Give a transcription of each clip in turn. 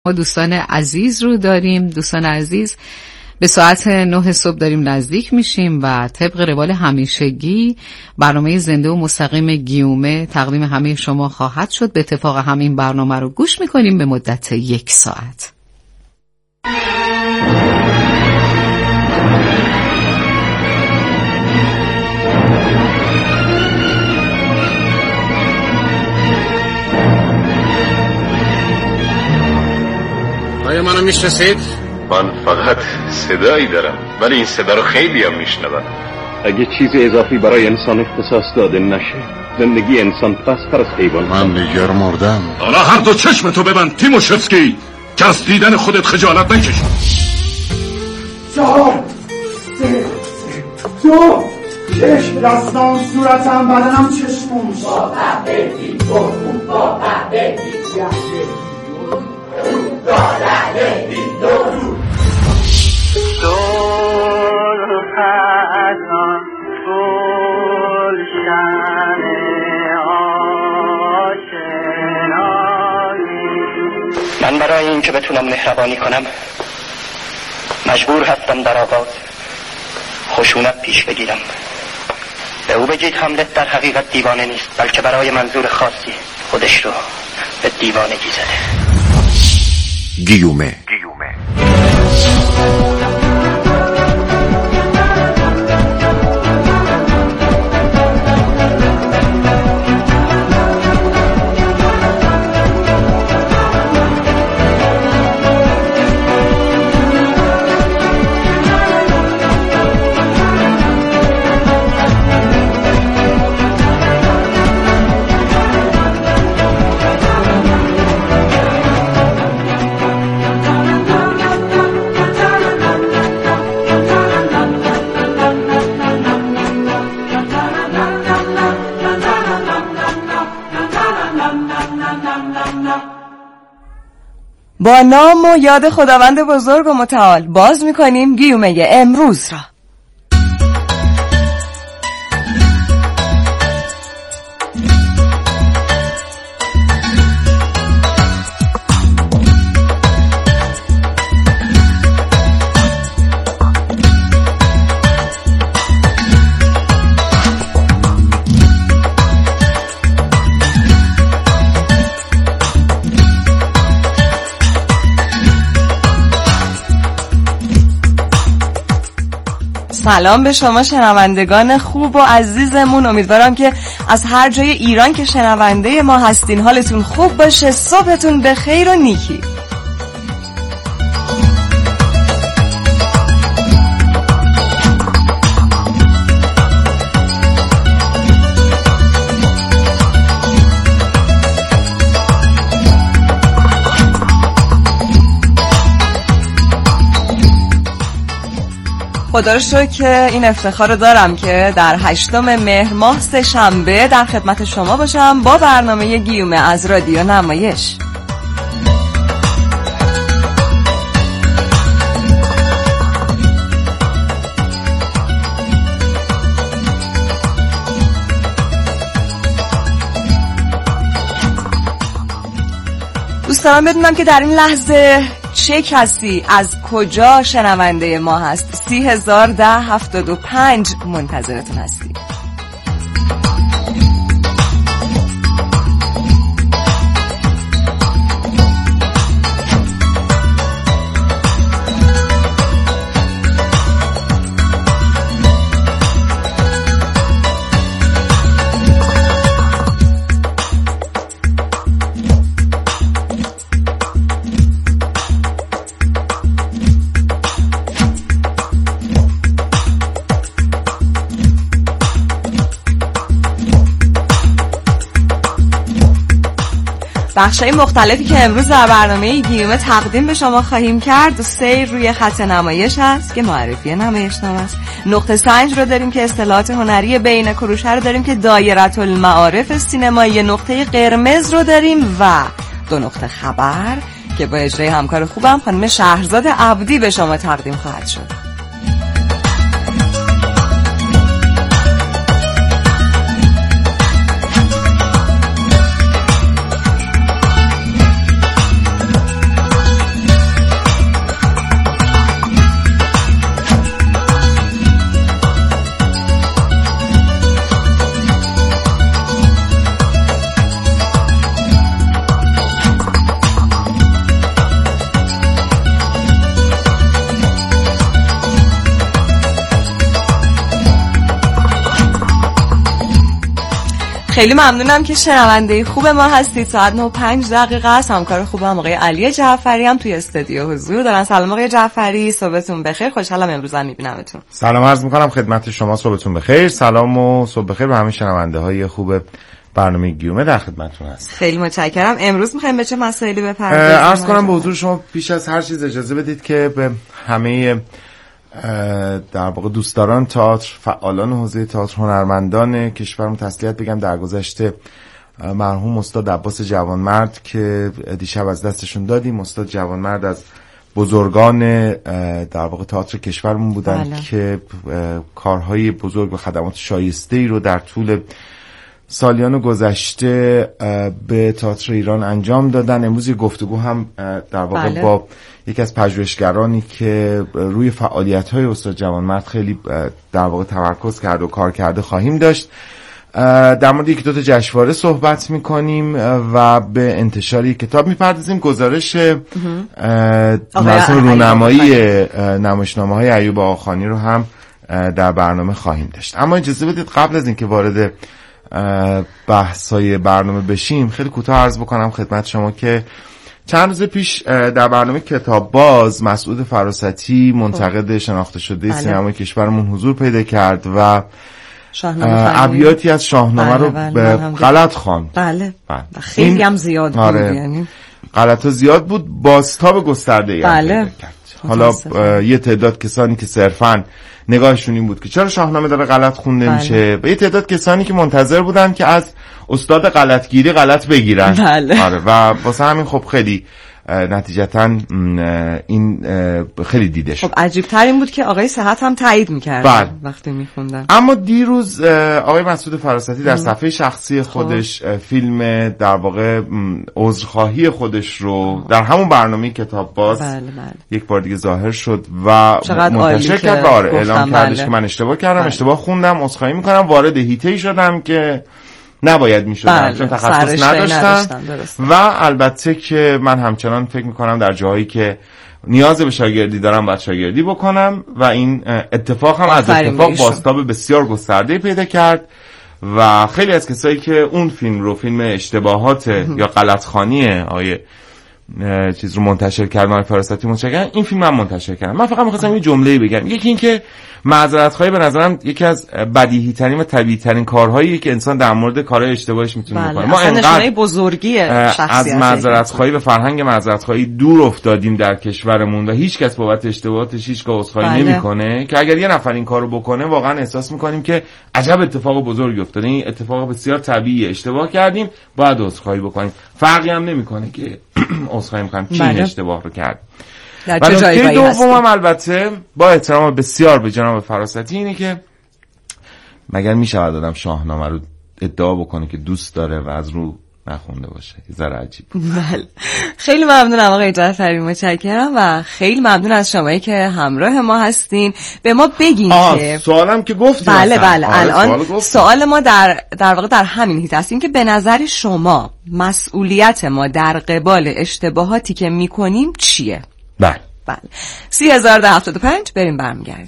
ما دوستان عزیز رو داریم. دوستان عزیز، به ساعت 9 صبح داریم نزدیک میشیم و طبق روال همیشگی برنامه زنده و مستقیم گیومه تقدیم همه شما خواهد شد. به اتفاق همین برنامه رو گوش میکنیم به مدت 1 ساعت. آیا منو میشناسید؟ من فقط صدایی دارم، ولی این صدا رو خیلی هم میشنوم. اگه چیز اضافی برای انسان اختصاص داده نشه، زندگی انسان پست‌تر از حیوان. من دیگر مردم. حالا هر دو چشمتو ببند تیموشفسکی که از دیدن خودت خجالت نکشی. چهار دو چشم دستان صورتم بدنم چشمون با قهوه بخون با قهوه من برای این که بتونم مهربانی کنم مجبور هستم در آغاز خشونت پیش بگیرم. به او بگید هملت در حقیقت دیوانه نیست، بلکه برای منظور خاصی خودش رو به دیوانگی زده. گیومه. با نام و یاد خداوند بزرگ و متعال باز میکنیم گیومه امروز را. سلام به شما شنوندگان خوب و عزیزمون. امیدوارم که از هر جای ایران که شنونده ما هستین حالتون خوب باشه، صبحتون به خیر و نیکی. خدا رو شکر که این افتخار رو دارم که در 8 مهر ماه سه‌شنبه در خدمت شما باشم با برنامه گیومه از رادیو نمایش. دوست دارم بدونم که در این لحظه چه کسی از کجا شنونده ما هست. 301075 منتظرتون هستیم. بخشای مختلفی که امروز در برنامه گیومه تقدیم به شما خواهیم کرد. سیر روی خط نمایش هست که معرفی نمایشنامه است. نقطه سنج رو داریم که اصطلاحات هنری بین کروشه رو داریم که دایره المعارف سینمایی. نقطه قرمز رو داریم و 2 نقطه خبر که با اجرای همکار خوبم خانم شهرزاد عبدی به شما تقدیم خواهد شد. خیلی ممنونم که شنونده خوب ما هستید. ساعت 9:05 است. همکار خوبم آقای علی جعفری هم توی استودیو حضور دارن. سلام آقای جعفری، صبحتون بخیر. خوشحالم امروز هم میبینمتون. سلام عرض میکنم خدمت شما، صبحتون بخیر. سلام و صبح بخیر به همه شنونده های خوب برنامه گیومه، در خدمتتون هستم. خیلی متشکرم. امروز میخوایم به چه مسائلی بپردازیم؟ عرض کنم به حضور شما پیش از هر چیز اجازه بدید که به همه در واقع دوستداران تئاتر، فعالان حوزه تئاتر، هنرمندان کشورمون تسلیت بگم. در گذشته مرحوم استاد عباس جوانمرد که دیشب از دستشون دادیم، استاد جوانمرد از بزرگان در واقع تئاتر کشورمون بودن که کارهای بزرگ و خدمات شایسته‌ای رو در طول سالیان گذشته به تئاتر ایران انجام دادن. امروز یه گفتگو هم در واقع با یکی از پژوهشگرانی که روی فعالیت‌های استاد جوانمرد خیلی در واقع تمرکز کرده و کار کرده خواهیم داشت. در مورد یک دو تا جشنواره صحبت می‌کنیم و به انتشار کتاب می‌پردازیم. گزارش مراسم رونمایی نمایشنامه‌های ایوب آقاخانی رو هم در برنامه خواهیم داشت. اما اجازه بدید قبل از اینکه وارد بحث‌های برنامه بشیم خیلی کوتاه عرض بکنم خدمت شما که چند روز پیش در برنامه کتاب باز مسعود فراستی منتقد شناخته شده سینمای کشورمون حضور پیدا کرد و ابیاتی از شاهنامه رو به غلط خواند. بله. خیلی هم زیاد بود. یعنی غلط‌ها زیاد بود، بازتاب گسترده‌ای پیدا کرد. حالا یه تعداد کسانی که صرفاً نگاهشون این بود که چرا شاهنامه داره غلط خونده میشه، و یه تعداد کسانی که منتظر بودن که از استاد غلطگیری غلط بگیرن. آره، و واسه همین خب خیلی نتیجتاً این خیلی دیده شد. خب عجیب تر این بود که آقای صحت هم تایید میکرد وقتی میخوندن. اما دیروز آقای مسعود فراستی در صفحه شخصی خودش فیلم در واقع عذرخواهی خودش رو در همون برنامه کتاب باز یک بار دیگه ظاهر شد و منتشر کرد و اعلام کردش که من اشتباه کردم، اشتباه خوندم، عذرخواهی میکنم، وارد هیته‌ای شدم که نباید میشدم چون تخصص نداشتم و البته که من همچنان فکر میکنم در جاهایی که نیاز به شاگردی دارم باید شاگردی بکنم و این اتفاق هم از اتفاق بازتاب بسیار گسترده پیدا کرد و خیلی از کسایی که اون فیلم اشتباهات یا غلطخوانی آیه چیز رو منتشر کردن فراستی منتشر این فیلم هم منتشر کردم. من فقط می‌خواستم یه جمله‌ای بگم. یکی این که معذرت‌خواهی به نظرم یکی از بدیهی ترین و طبیعی ترین کارهایی که انسان در مورد کارهای اشتباهش میتونه بکنه. ما انقدر بزرگی شخصیت از معذرت‌خواهی و فرهنگ معذرت‌خواهی دور افتادیم در کشورمون و هیچ کس بابت اشتباهاتش هیچگاه عذرخواهی نمی‌کنه که اگر یه نفر این کارو بکنه واقعا احساس می‌کنیم که عجب اتفاق بزرگی افتاده. این اتفاق بسیار طبیعیه، اشتباه کردیم باید عذرخواهی بکنیم. فرقی هم نمی‌کنه که عذرخواهی می‌کنم کی این اشتباه رو کرد. در چه جایی دومم البته با احترام بسیار به جناب فراستی اینه که مگر میشود آدم شاهنامه رو ادعا بکنه که دوست داره و از رو نخونده باشه؟ یه ذره عجیب. بله، خیلی ممنونم آقای جعفری، متشکرم و خیلی ممنون از شمایی که همراه ما هستین. به ما بگین که سوالم که گفتیم. بله الان سوال ما در واقع در همین هیت هستیم که به نظر شما مسئولیت ما در قبال اشتباهاتی که میکنیم چیه؟ بله 30,075 بریم برمیگردیم.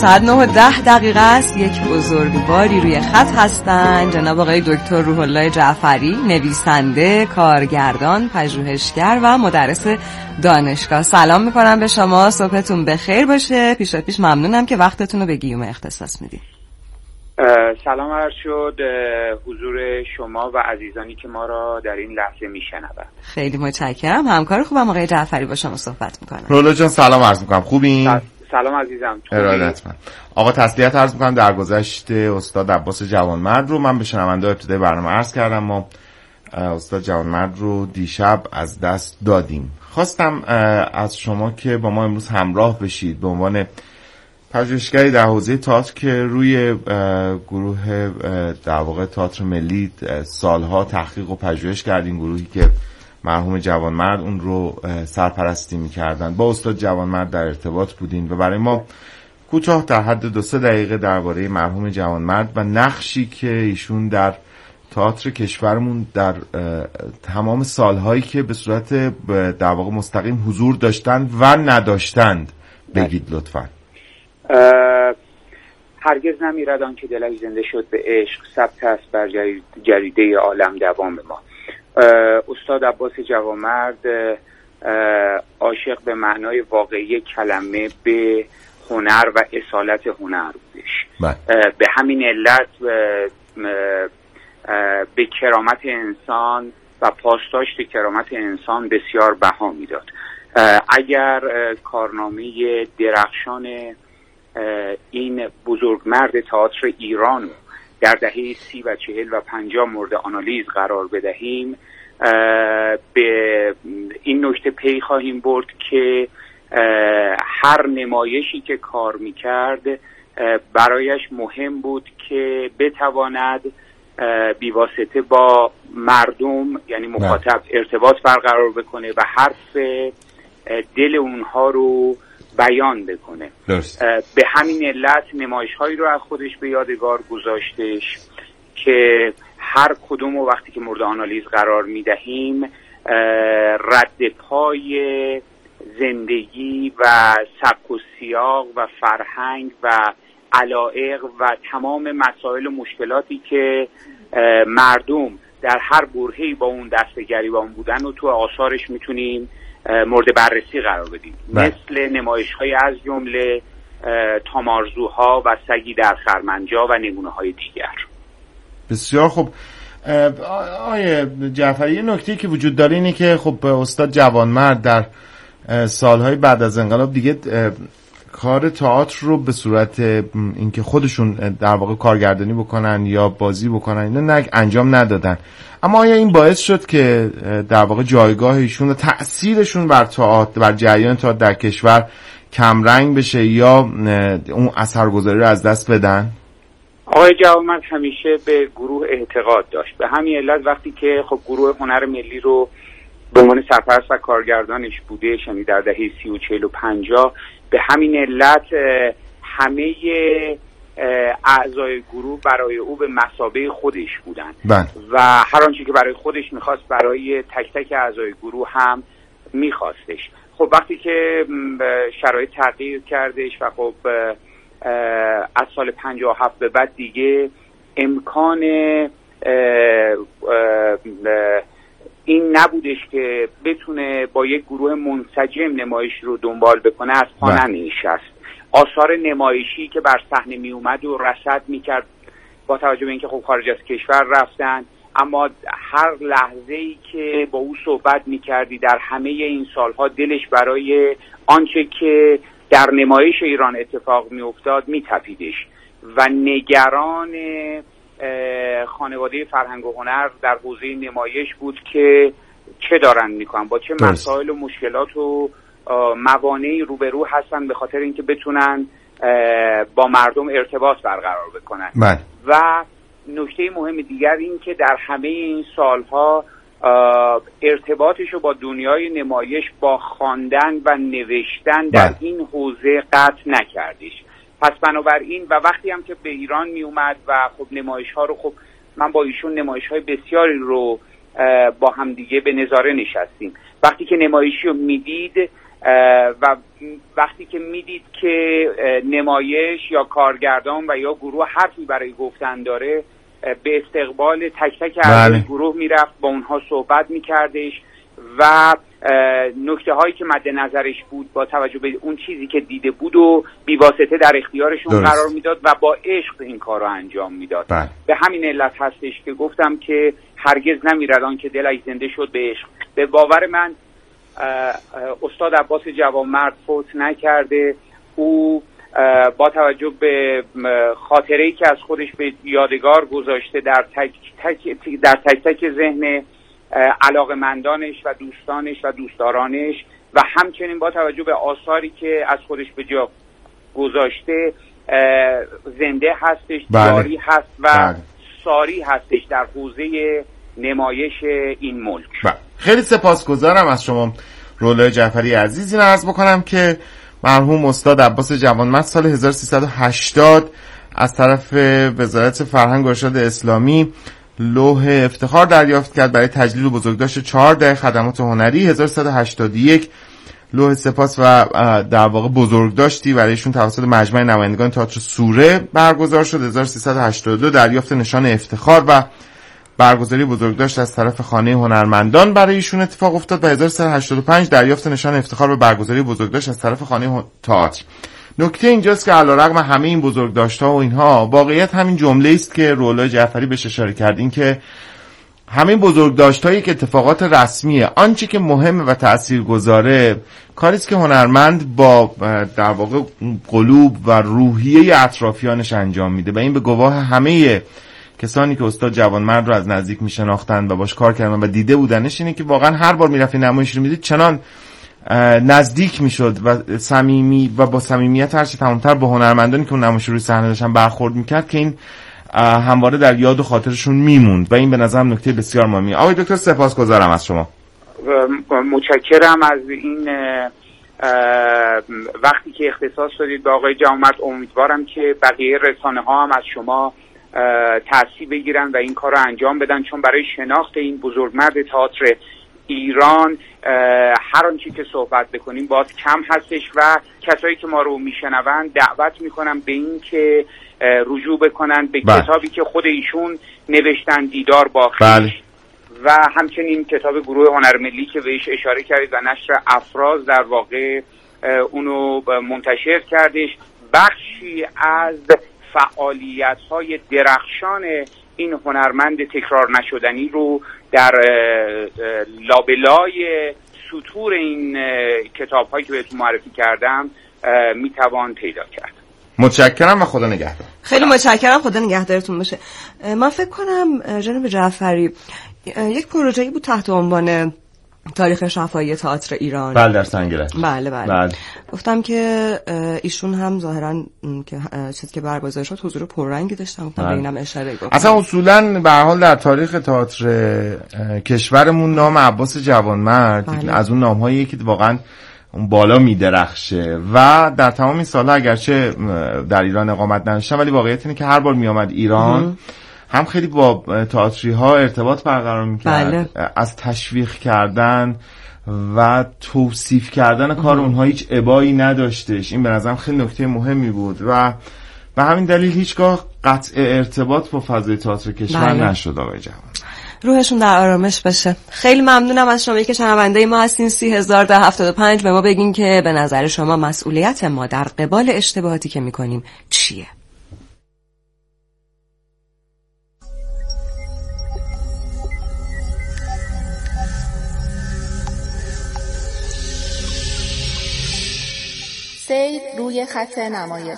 ساعت 9:10 است. یک بزرگواری روی خط هستن، جناب آقای دکتر روح الله جعفری، نویسنده، کارگردان، پژوهشگر و مدرس دانشگاه. سلام میکنم به شما، صبحتون بخیر باشه. پیش ممنونم که وقتتون رو به گیومه اختصاص میدید. سلام عرض شد حضور شما و عزیزانی که ما را در این لحظه میشنوند. خیلی متشکرم. همکار خوبم آقای جعفری با شما صحبت میکنم. رولا جان سلام عرض میکنم، خوبین؟ سلام عزیزم. ارادتمند. آقا تسلیت عرض میکنم. در گذشته استاد عباس جوانمرد رو من به شنونده ابتدای برنامه عرض کردم، ما استاد جوانمرد رو دیشب از دست دادیم. خواستم از شما که با ما امروز همراه بشید به عنوان پژوهشگری در حوزه تئاتر که روی گروه در واقع تئاتر ملی سالها تحقیق و پژوهش کردین، گروهی که مرحوم جوانمرد اون رو سرپرستی می‌کردن، با استاد جوانمرد در ارتباط بودین و برای ما کوتاه در حد 2-3 دقیقه درباره مرحوم جوانمرد و نقشی که ایشون در تئاتر کشورمون در تمام سالهایی که به صورت در واقع مستقیم حضور داشتند و نداشتند بگید لطفاً. هرگز نمیرد آن که دلش زنده شد به عشق، ثبت است بر جریده عالم دوام ما. استاد عباس جوانمرد عاشق به معنای واقعی کلمه به هنر و اصالت هنر بودش. به همین علت به کرامت انسان و پاسداشت کرامت انسان بسیار بها میداد. اگر کارنامه درخشان این بزرگمرد تئاتر ایران در دهه 30 و 40 و 50 مورد آنالیز قرار بدهیم، به این نکته پی خواهیم برد که هر نمایشی که کار میکرد برایش مهم بود که بتواند بیواسطه با مردم یعنی مخاطب ارتباط برقرار بکنه و حرف دل اونها رو بیان بکنه. به همین علت نمایش‌هایی رو از خودش به یادگار گذاشتش که هر کدوم و وقتی که مورد آنالیز قرار میدهیم رد پای زندگی و سبک و سیاق و فرهنگ و علایق و تمام مسائل و مشکلاتی که مردم در هر برهه‌ای با اون دست گریبان بودن و تو آثارش میتونیم مورد بررسی قرار بدیم. مثل نمایش‌های از جمله تامارزوها و سگی در خرمنجا و نمونه‌های دیگر. بسیار خوب. آقای جعفری، یه نکته‌ای که وجود داره اینه که خب استاد جوانمرد در سالهای بعد از انقلاب دیگه کار تئاتر رو به صورت اینکه خودشون در واقع کارگردانی بکنن یا بازی بکنن اینا انجام ندادن. اما آیا این باعث شد که در واقع جایگاه ایشون و تأثیرشون بر تئاتر، بر جریان تئاتر در کشور کمرنگ بشه یا اون اثرگذاری رو از دست بدن؟ آقای جوانمرد همیشه به گروه اعتقاد داشت. به همین علت وقتی که خب گروه هنر ملی رو به عنوان سرپرست و کارگردانش بوده، یعنی در دهه 30 و 40 و 50، به همین علت همه اعضای گروه برای او به مثابه خودش بودن و هر آنچه که برای خودش میخواست برای تک تک اعضای گروه هم میخواستش. خب وقتی که شرایط تغییر کردش و خب از سال 57 به بعد دیگه امکان این نبودش که بتونه با یک گروه منسجم نمایش رو دنبال بکنه، از پا ننشست. آثار نمایشی که بر صحنه می اومد و رصد میکرد با توجه به اینکه خب خارج از کشور رفتن، اما هر لحظه‌ای که با او صحبت میکردی در همه این سالها دلش برای آنچه که در نمایش ایران اتفاق میافتاد میتپیدش و نگران خانواده فرهنگ و هنر در حوزه نمایش بود که چه دارن میکنن، با چه مسائل و مشکلات و موانعی روبرو هستن به خاطر اینکه بتونن با مردم ارتباط برقرار بکنن. و نکته مهم دیگر این که در همه این سالها ارتباطشو با دنیای نمایش با خواندن و نوشتن در این حوزه قطع نکردش. پس بنابراین و وقتی هم که به ایران می اومد و خب نمایش ها رو، خب من با ایشون نمایش های بسیاری رو با هم دیگه به نظاره نشستیم. وقتی که نمایشی رو میدید و وقتی که میدید که نمایش یا کارگردان و یا گروه حرفی برای گفتن داره، به استقبال تک تک اعضای گروه میرفت، با اونها صحبت میکردش و نکته هایی که مد نظرش بود با توجه به اون چیزی که دیده بود و بی‌واسطه در اختیارشون قرار میداد و با عشق این کار رو انجام میداد. به همین علت هستش که گفتم که هرگز نمیرد آن که دلش زنده شد به عشق. به باور من استاد عباس جوانمرد فوت نکرده. او با توجه به خاطره‌ای که از خودش به یادگار گذاشته در تک تک ذهن علاقمندانش و دوستانش و دوستدارانش و همچنین با توجه به آثاری که از خودش به جا گذاشته زنده هستش، جاری هست و ساری هستش در حوزه نمایش این ملک. خیلی سپاسگزارم از شما رولا جعفری عزیز. این عرض بکنم که مرحوم استاد عباس جوانمرد سال 1380 از طرف وزارت فرهنگ و ارشاد اسلامی لوح افتخار دریافت کرد برای تجلیل و بزرگداشت 4 دهه خدمات هنری. 1381 لوح سپاس و در واقع بزرگداشتی برایشون توسط مجمع نمایندگان تئاتر سوره برگزار شد. 1382 دریافت نشان افتخار و برگزاری بزرگداشت از طرف خانه هنرمندان برای ایشون اتفاق افتاد و 1385 دریافت نشان افتخار و برگزاری بزرگداشت از طرف خانه تئاتر. نکته اینجاست که علیرغم همه این بزرگداشت‌ها و اینها، واقعیت همین جمله است که رولا جعفری بهش اشاره کرد، این که همین بزرگداشت‌هایی که اتفاقات رسمیه، آنچه که مهمه و تاثیرگذاره کاری است که هنرمند با در واقع قلوب و روحیه اطرافیانش انجام میده و این به گواه همه کسانی که استاد جوانمرد رو از نزدیک میشناختند و باش کار کردن و دیده بودنش اینه که واقعا هر بار میرفت نمایش رو میدید چنان نزدیک میشد و صمیمی و با صمیمیت هرچه تمامتر با هنرمندانی که اون نمایش روی صحنه داشتن برخورد میکرد که این همواره در یاد و خاطرشون میموند و این به نظرم نکته بسیار مهمیه. آقای دکتر سپاسگزارم از شما. متشکرم از این وقتی که اختصاص دادید به آقای جوانمرد. امیدوارم که بقیه رسانه ها هم از شما تأثیر بگیرن و این کار رو انجام بدن، چون برای شناخت این بزرگمرد تئاتر ایران هر آنچه که صحبت بکنیم باز کم هستش و کسایی که ما رو میشنون دعوت میکنم به این که رجوع بکنن به کتابی که خود ایشون نوشتن، دیدار با خویش، و همچنین کتاب گروه هنر ملی که بهش اشاره کردید و نشر افراز در واقع اونو منتشر کردش. بخشی از فعالیت‌های درخشان این هنرمند تکرار نشدنی رو در لابلای سطور این کتاب‌هایی که بهتون معرفی کردم میتوان پیدا کرد. متشکرم و خدا نگهدار. خیلی متشکرم، خدا نگهدارتون باشه. من فکر کنم جناب جعفری یک پروژه‌ای بود تحت عنوان تاریخ شفاهی تئاتر ایران. بله در سنگرد. بله. گفتم که ایشون هم ظاهرا که چیزی که برگزار شد حضور پررنگی داشتن، گفتم به اینم اشاره گفتم. اصلا اصولا به هر حال در تاریخ تئاتر کشورمون نام عباس جوانمرد از اون نام‌هایی که واقعا اون بالا میدرخشه و در تمام این سال‌ها اگرچه در ایران اقامت نداشتم ولی واقعیت اینه که هر بار میامد ایران هم خیلی با تئاتری ها ارتباط برقرار میکرد. از تشویق کردن و توصیف کردن کار اونها هیچ ابایی نداشتش. این به نظرم خیلی نکته مهمی بود و به همین دلیل هیچگاه قطع ارتباط با فضای تئاتر کشور نشد. آقای جوان روحشون در آرامش باشه. خیلی ممنونم از شما که شنونده ما هستین. 3075 به ما بگین که به نظر شما مسئولیت ما در قبال اشتباهاتی که میکنیم چیه؟ سیر روی خط نمایش.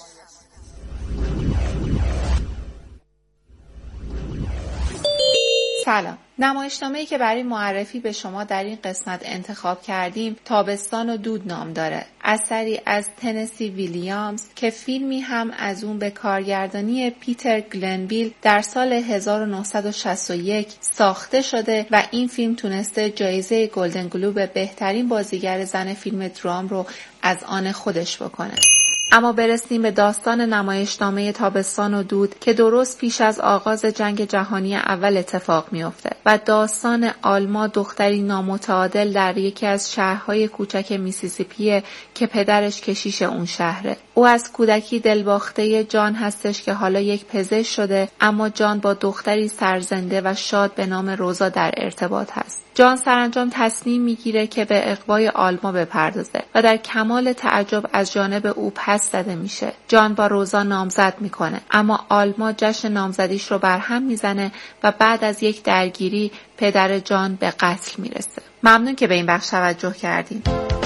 سلام. نمایشنامه‌ای که برای معرفی به شما در این قسمت انتخاب کردیم تابستان و دود نام داره. اثری از تنسی ویلیامز که فیلمی هم از اون به کارگردانی پیتر گلنبیل در سال 1961 ساخته شده و این فیلم تونسته جایزه گلدن گلوب بهترین بازیگر زن فیلم درام رو از آن خودش بکنه. اما برسیم به داستان نمایشنامه تابستان و دود که درست پیش از آغاز جنگ جهانی اول اتفاق میفته و داستان آلما، دختری نامتعادل در یکی از شهرهای کوچک میسیسیپی که پدرش کشیش اون شهره. او از کودکی دلباخته جان هستش که حالا یک پزشک شده، اما جان با دختری سرزنده و شاد به نام روزا در ارتباط هست. جان سرانجام تصمیم میگیره که به اغوای آلما بپردازه و در کمال تعجب از جانب او پس زده میشه. جان با روزا نامزد میکنه، اما آلما جشن نامزدیش رو برهم میزنه و بعد از یک درگیری پدر جان به قتل میرسه. ممنون که به این بخش توجه کردین.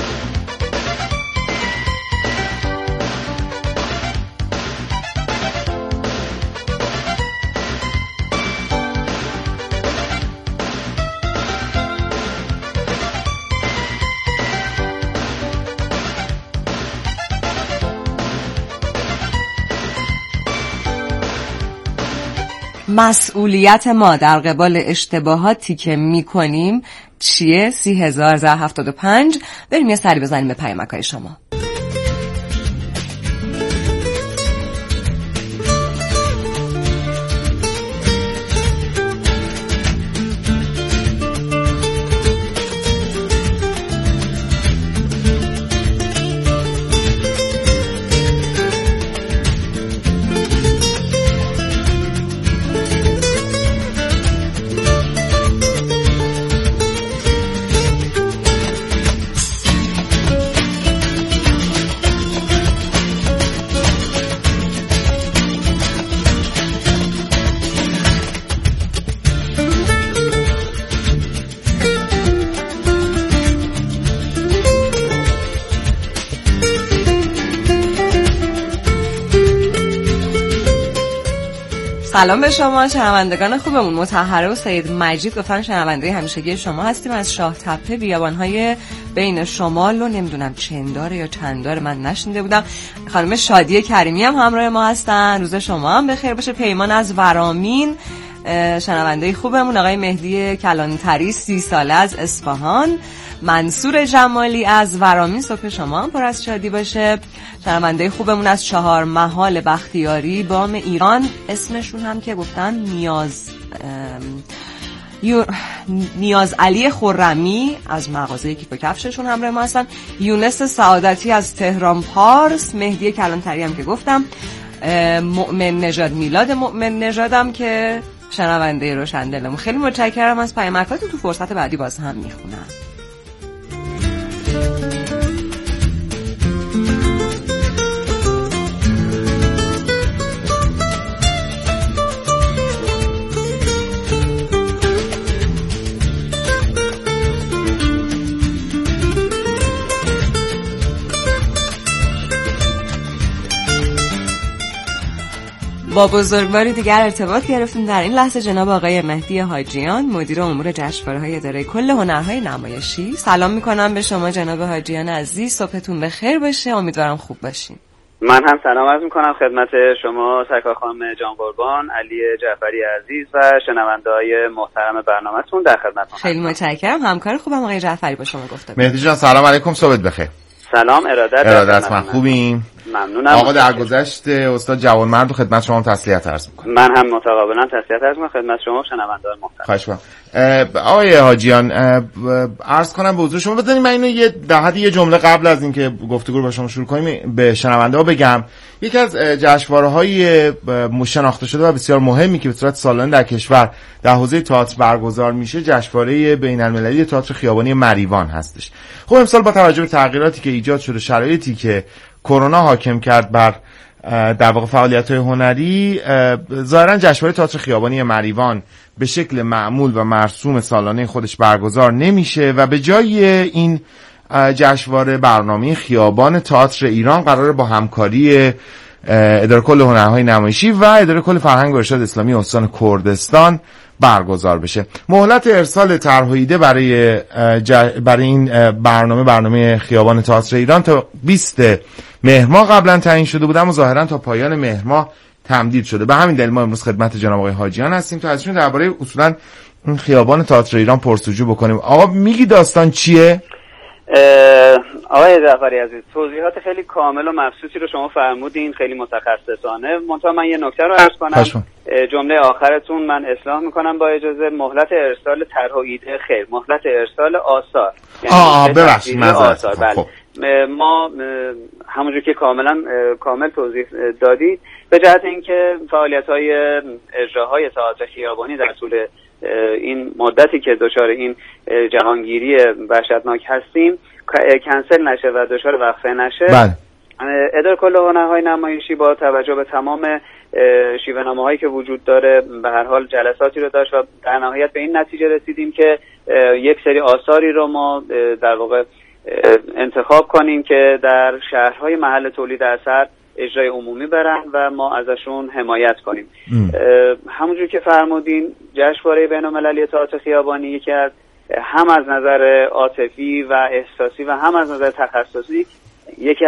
مسئولیت ما در قبال اشتباهاتی که میکنیم چیه؟ 30,075. بریم یه سری بزنیم به پیامک‌های شما. سلام به شما شنوندگان خوبمون. مطهره و سید مجید گفتن شنونده همیشگی شما هستیم از شاه تپه بیابان‌های بین شمال و نمیدونم چنداره یا چنداره، من نشنیده بودم. خانم شادی کریمی هم همراه ما هستن. روز شما هم بخیر باشه. پیمان از ورامین شنونده خوبمون. آقای مهدی کلانتری 30 ساله از اصفهان. منصور جمالی از ورامین صبح شما هم پر از شادی باشه. شنونده خوبمون از 4 محال بختیاری بام ایران، اسمشون هم که گفتن نیاز علی خرمی از مغازه کیف و کفششون همراه ما هستن. یونس سعادتی از تهران پارس. مهدی کلانتری هم که گفتم. مؤمن نژاد، میلاد مؤمن نژادم که شنونده روشندلمون. خیلی متشکرم از پیامکاتون. تو فرصت بعدی باز هم میخونم. با بزرگواری دیگر ارتباط گرفتیم. در این لحظه جناب آقای مهدی حاجیان، مدیر امور جشنواره‌های اداره کل هنرهای نمایشی. سلام میکنم به شما جناب حاجیان عزیز. صبحتون بخیر باشه. امیدوارم خوب باشین. من هم سلام عرض میکنم خدمت شما سرکار خانم جان قربان، علی جعفری عزیز و شنونده‌های محترم برنامه‌تون. در خدمتتون. خیلی متشکرم. همکار خوبم آقای جعفری با شما گفتم. مهدی جان سلام علیکم، صبحت بخیر. سلام، ارادت من خوبیم. ممنونم. آقا درگذشت استاد جوانمرد خدمت شما تسلیت عرض می‌کنم. من هم متقابلا تسلیت عرض می‌کنم خدمت شما شنوندگان محترم. خواهش می‌کنم. آقای حاجیان عرض کنم به حضور شما، بذارید من اینو یه جمله قبل از اینکه گفتگو رو با شما شروع کنیم به شنونده‌ها بگم. یکی از جشنواره‌های شناخته شده و بسیار مهمی که به صورت سالانه در کشور در حوزه تئاتر برگزار میشه، جشنواره بین‌المللی تئاتر خیابانی مریوان هستش. خب امسال با توجه به تغییراتی که ایجاد شده، شرایطی که کرونا حاکم کرد بر در واقع فعالیت‌های هنری، ظاهراً جشنواره تئاتر خیابانی مریوان به شکل معمول و مرسوم سالانه خودش برگزار نمیشه و به جای این جشنواره برنامه خیابان تئاتر ایران قراره با همکاری اداره کل هنرهای نمایشی و اداره کل فرهنگ و ارشاد اسلامی استان کردستان برگزار بشه. مهلت ارسال طرح‌هایده برای این برنامه خیابان تئاتر ایران تا 20 مهر ماه قبلا تعیین شده بود، اما ظاهرا تا پایان مهر ماه تمدید شده. به همین دلیل ما امروز خدمت جناب آقای حاجیان هستیم تا ازشون درباره اصولا این خیابان تئاتر ایران پرسجو بکنیم. آقا میگی داستان چیه؟ آقای جعفری عزیز، توضیحات خیلی کامل و مبسوطی رو شما فرمودین، خیلی متخصصانه. منتها من یه نکته رو عرض کنم. جمله آخرتون من اصلاح میکنم با اجازه. مهلت ارسال طرح و ایده خیر، مهلت ارسال آثار. ببخشید آثار. بله. ما همونجور که کامل توضیح دادید، به جهت اینکه فعالیت‌های اجراهای تئاتر خیابانی در طول این مدتی که دچار این جهانگیری وحشتناک هستیم کنسل نشه و دچار وقفه نشه. بله. اداره کل هنرهای نمایشی با توجه به تمام شیوه‌نامه‌هایی که وجود داره به هر حال جلساتی رو داشت و در نهایت به این نتیجه رسیدیم که یک سری آثاری رو ما در واقع انتخاب کنیم که در شهرهای محل تولید اثر اجرای عمومی برن و ما ازشون حمایت کنیم. همونجور که فرمودین، جشنواره بین‌المللی تئاتر خیابانی یکی از هم از نظر عاطفی و احساسی و هم از نظر تخصصی یکی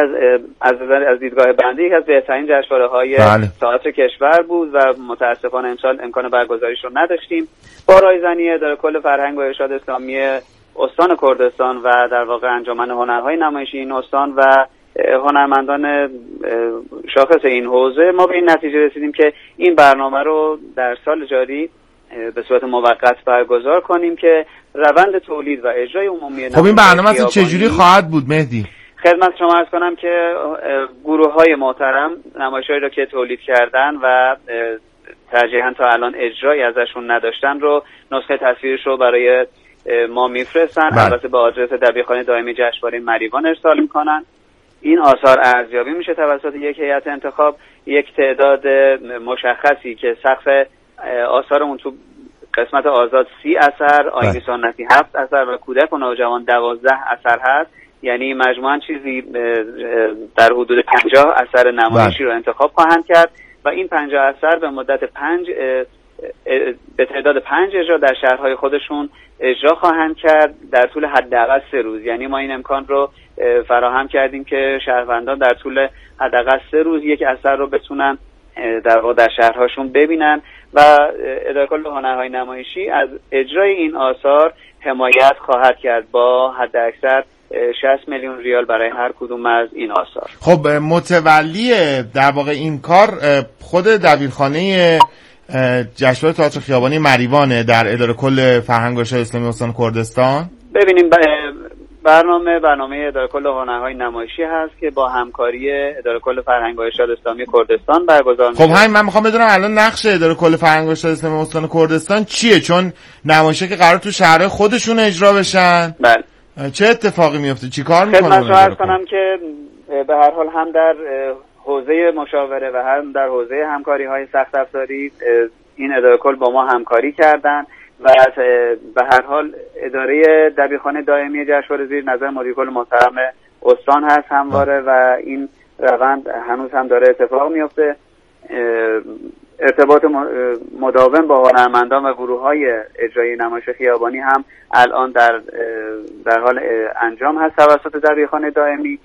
از دیدگاه بنده یکی از بهترین جشنواره‌های تئاتر کشور بود و متاسفانه امسال امکان برگزاریش رو نداشتیم. با رایزنی اداره کل فرهنگ و ارشاد اسلامی استان کردستان و در واقع انجمن هنرهای نمایشی این استان و هنرمندان شاخص این حوزه ما به این نتیجه رسیدیم که این برنامه رو در سال جاری به صورت موقت برگزار کنیم که روند تولید و اجرای عمومی خب این برنامه اصلا چجوری خواهد بود مهدی؟ خدمت شما عرض کنم که گروه‌های محترم نمایش‌هایی رو که تولید کردن و ترجیحاً تا الان اجرایی ازشون نداشتن رو نسخه تصویرش رو برای ما میفرستن. البته به آدرس دبیرخانه دائمی جشنواره مریوان ارسال میکنن. این آثار ارزیابی میشه توسط یک هیئت انتخاب. یک تعداد مشخصی که سقف آثارمون تو قسمت آزاد 30 اثر، آیین سنتی 7 اثر و کودک و نوجوان 12 اثر هست. یعنی مجموعاً چیزی در حدود 50 اثر نمایشی رو انتخاب خواهند کرد و این 50 اثر به مدت به تعداد 5 اجرا در شهرهای خودشون اجرا خواهند کرد در طول حداقل 3 روز. یعنی ما این امکان رو فراهم کردیم که شهروندان در طول حداقل 3 روز یک اثر رو بتونن در واقع در شهرهاشون ببینن و اداره کل هنرهای نمایشی از اجرای این آثار حمایت خواهد کرد با حداکثر 60 میلیون ریال برای هر کدوم از این آثار. خب متولی در واقع این کار خود دبیرخانه جشنواره تئاتر خیابانی مریوانه در اداره کل فرهنگ و ارشاد اسلامی استان کردستان. ببینیم برنامه اداره کل هنرهای نمایشی هست که با همکاری اداره کل فرهنگ و ارشاد اسلامی کردستان برگزار میشه. خب همین من میخوام بدونم الان نقش اداره کل فرهنگ و ارشاد اسلامی استان کردستان چیه؟ چون نمایشه که قرار تو شهرهای خودشون اجرا بشن. بله. چه اتفاقی میفته؟ چیکار میکنه؟ خدمتتون عرض کنم که به هر حال هم در حوزه مشاوره و هم در حوزه همکاری‌های سخت افزاری این اداره کل با ما همکاری کردن و به هر حال اداره دبیرخانه دائمی جشنواره زیر نظر مدیر کل محترم استان هست همواره و این روند هنوز هم داره اتفاق میفته. ارتباط مداوم با هنرمندان و گروه‌های اجرایی نمایش خیابانی هم الان در حال انجام هست توسط دبیرخانه دائمی.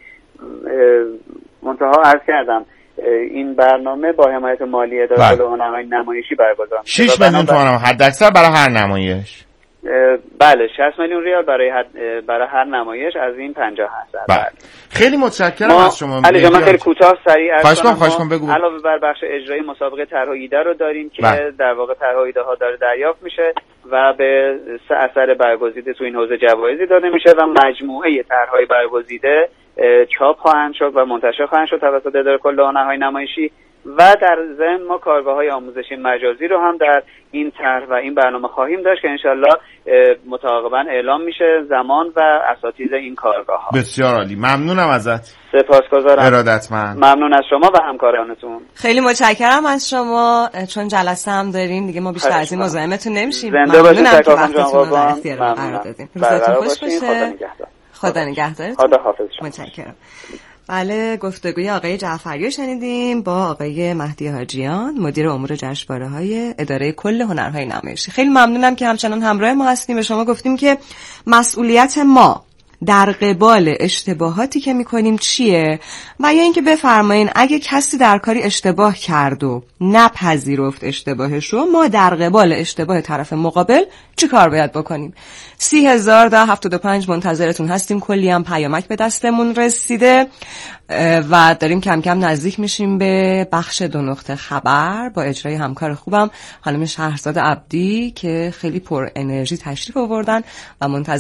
منتها عرض کردم این برنامه با حمایت مالی اداره کل هنرهای نمایشی برگزار میشه. 6 میلیون تومان حداکثر برای هر نمایش. بله 60 میلیون ریال برای هر نمایش از این 50 هست. بله. خیلی متشکرم از شما. علی جان من خیلی کوتاه سریع خواهش کنم بگو. علاوه بر بخش اجرایی مسابقه طرح و ایده رو داریم که در واقع طرح و ایده ها داره دریافت میشه و به 3 اثر برگزیده تو این حوزه جوایزی داده میشه و مجموعه طرح‌های برگزیده چاپ خواهند شد و منتشر خواهند شد توسط اداره کل هنرهای نمایشی و در ضمن ما کارگاه‌های آموزشی مجازی رو هم در این طرح و این برنامه خواهیم داشت که انشالله متعاقباً اعلام میشه زمان و اساتید این کارگاه‌ها. بسیار عالی، ممنونم ازت. سپاسگزارم. ارادتمند. ممنون از شما و همکارانتون. خیلی متشکرم از شما. چون جلسه هم داریم دیگه ما بیشتر از این مزاحمتون نمیشیم. زنده باشید تکاکم جان قربان. روزتون خوش باشه. خدا نگهدارتون. خدا حافظ. متشکرم. بله گفتگوی آقای جعفری رو شنیدیم با آقای مهدی حاجیان مدیر امور جشنواره‌های اداره کل هنرهای نمایشی. خیلی ممنونم که همچنان همراه ما هستیم. به شما گفتیم که مسئولیت ما در قبال اشتباهاتی که میکنیم چیه و یا اینکه بفرمایین اگه کسی در کاری اشتباه کرد و نپذیرفت اشتباهش رو، ما در قبال اشتباه طرف مقابل چی کار باید بکنیم. 30,075 منتظرتون هستیم. کلی هم پیامک به دستمون رسیده و داریم کم کم نزدیک میشیم به بخش 2 نقطه خبر با اجرای همکار خوبم خانم شهرزاد عبدی که خیلی پر انرژی تشریف آوردن و منتظر